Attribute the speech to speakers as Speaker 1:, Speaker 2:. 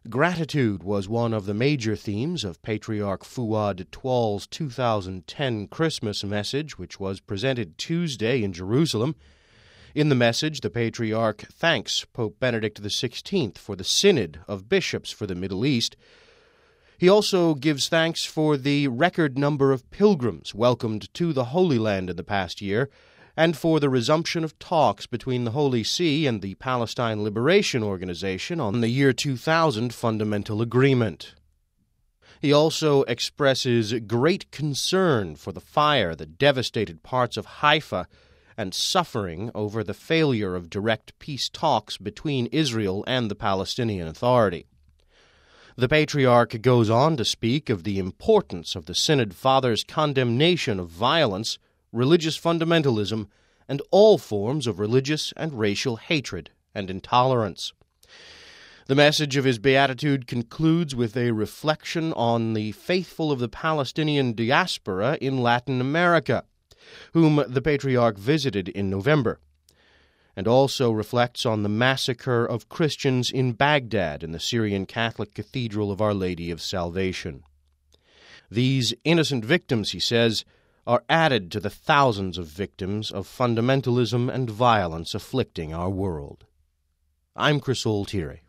Speaker 1: Gratitude was one of the major themes of Patriarch Fuad Tual's 2010 Christmas message, which was presented Tuesday in Jerusalem. In the message, the Patriarch thanks Pope Benedict XVI for the Synod of Bishops for the Middle East. He also gives thanks for the record number of pilgrims welcomed to the Holy Land in the past year, and for the resumption of talks between the Holy See and the Palestine Liberation Organization on the year 2000 Fundamental Agreement. He also expresses great concern for the fire that devastated parts of Haifa and suffering over the failure of direct peace talks between Israel and the Palestinian Authority. The Patriarch goes on to speak of the importance of the Synod Fathers' condemnation of violence, religious fundamentalism, and all forms of religious and racial hatred and intolerance. The message of his beatitude concludes with a reflection on the faithful of the Palestinian diaspora in Latin America, whom the Patriarch visited in November, and also reflects on the massacre of Christians in Baghdad in the Syrian Catholic Cathedral of Our Lady of Salvation. These innocent victims, he says, are added to the thousands of victims of fundamentalism and violence afflicting our world. I'm Chris Altieri.